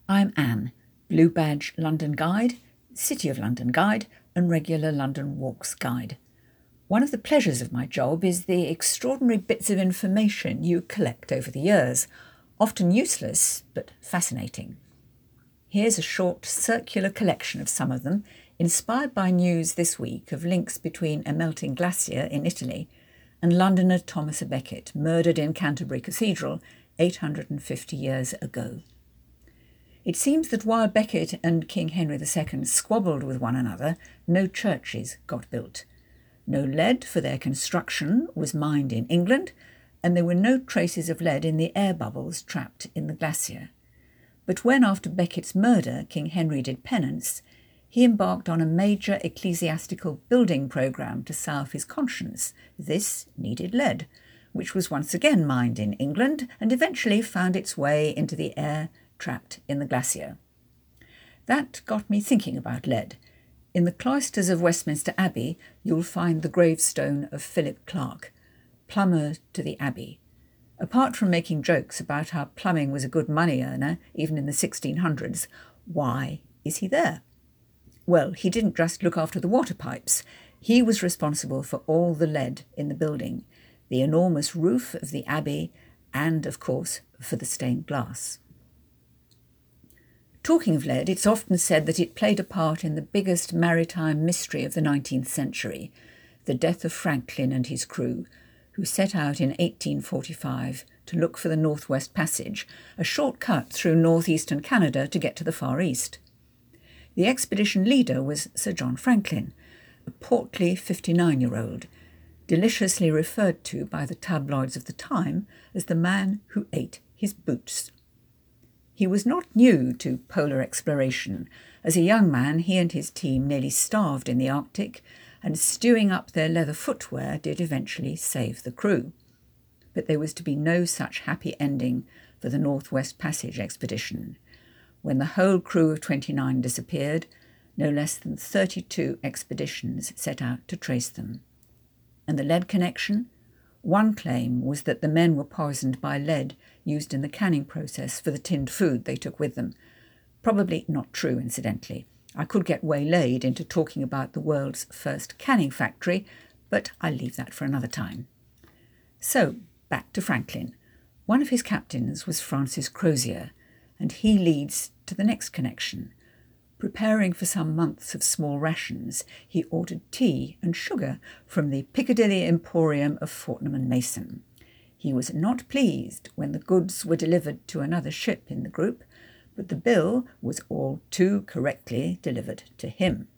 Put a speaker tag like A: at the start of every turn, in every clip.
A: I'm Anne, Blue Badge London Guide, City of London Guide and regular London Walks Guide. One of the pleasures of my job is the extraordinary bits of information you collect over the years, often useless but fascinating. Here's a short circular collection of some of them, inspired by news this week of links between a melting glacier in Italy and Londoner Thomas à Becket, murdered in Canterbury Cathedral 850 years ago. It seems that while Becket and King Henry II squabbled with one another, no churches got built. No lead for their construction was mined in England, and there were no traces of lead in the air bubbles trapped in the glacier. But when, after Becket's murder, King Henry did penance, he embarked on a major ecclesiastical building programme to salve his conscience. This needed lead, which was once again mined in England and eventually found its way into the air trapped in the glacier. That got me thinking about lead. In the cloisters of Westminster Abbey, you'll find the gravestone of Philip Clarke, plumber to the Abbey. Apart from making jokes about how plumbing was a good money earner, even in the 1600s, why is he there? Well, he didn't just look after the water pipes. He was responsible for all the lead in the building, the enormous roof of the Abbey, and, of course, for the stained glass. Talking of lead, it's often said that it played a part in the biggest maritime mystery of the 19th century, the death of Franklin and his crew, who set out in 1845 to look for the Northwest Passage, a shortcut through northeastern Canada to get to the Far East. The expedition leader was Sir John Franklin, a portly 59-year-old, deliciously referred to by the tabloids of the time as the man who ate his boots. He was not new to polar exploration. As a young man, he and his team nearly starved in the Arctic, and stewing up their leather footwear did eventually save the crew. But there was to be no such happy ending for the Northwest Passage expedition. When the whole crew of 29 disappeared, no less than 32 expeditions set out to trace them. And the lead connection? One claim was that the men were poisoned by lead used in the canning process for the tinned food they took with them. Probably not true, incidentally. I could get waylaid into talking about the world's first canning factory, but I'll leave that for another time. So, back to Franklin. One of his captains was Francis Crozier, and he leads to the next connection. Preparing for some months of small rations, he ordered tea and sugar from the Piccadilly Emporium of Fortnum and Mason. He was not pleased when the goods were delivered to another ship in the group, but the bill was all too correctly delivered to him.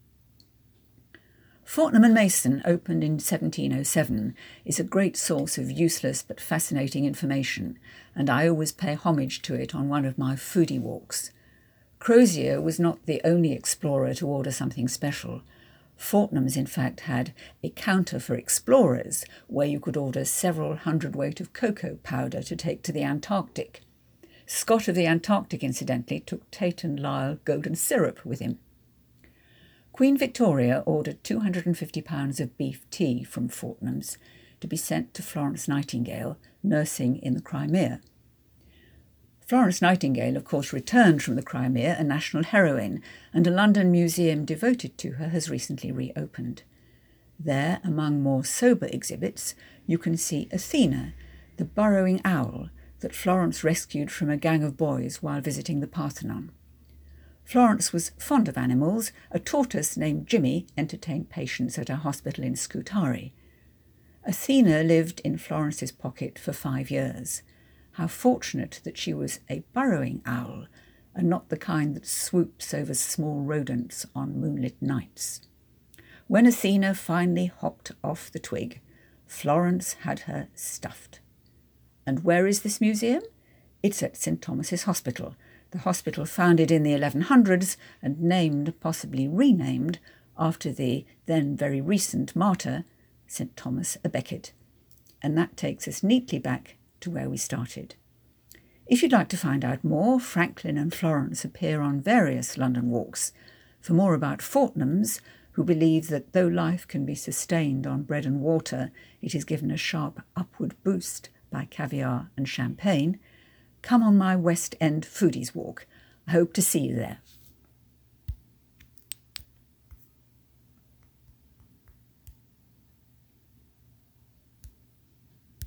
A: Fortnum and Mason, opened in 1707, is a great source of useless but fascinating information, and I always pay homage to it on one of my foodie walks. Crozier was not the only explorer to order something special. Fortnum's, in fact, had a counter for explorers, where you could order several hundredweight of cocoa powder to take to the Antarctic. Scott of the Antarctic, incidentally, took Tate and Lyle golden syrup with him. Queen Victoria ordered £250 of beef tea from Fortnum's to be sent to Florence Nightingale, nursing in the Crimea. Florence Nightingale, of course, returned from the Crimea a national heroine, and a London museum devoted to her has recently reopened. There, among more sober exhibits, you can see Athena, the burrowing owl that Florence rescued from a gang of boys while visiting the Parthenon. Florence was fond of animals. A tortoise named Jimmy entertained patients at her hospital in Scutari. Athena lived in Florence's pocket for 5 years. How fortunate that she was a burrowing owl, and not the kind that swoops over small rodents on moonlit nights. When Athena finally hopped off the twig, Florence had her stuffed. And where is this museum? It's at St. Thomas's Hospital, the hospital founded in the 1100s and named, possibly renamed, after the then very recent martyr, St. Thomas à Becket. And that takes us neatly back to where we started. If you'd like to find out more, Franklin and Florence appear on various London walks. For more about Fortnum's, who believe that though life can be sustained on bread and water, it is given a sharp upward boost by caviar and champagne, come on my West End Foodies Walk. I hope to see you there.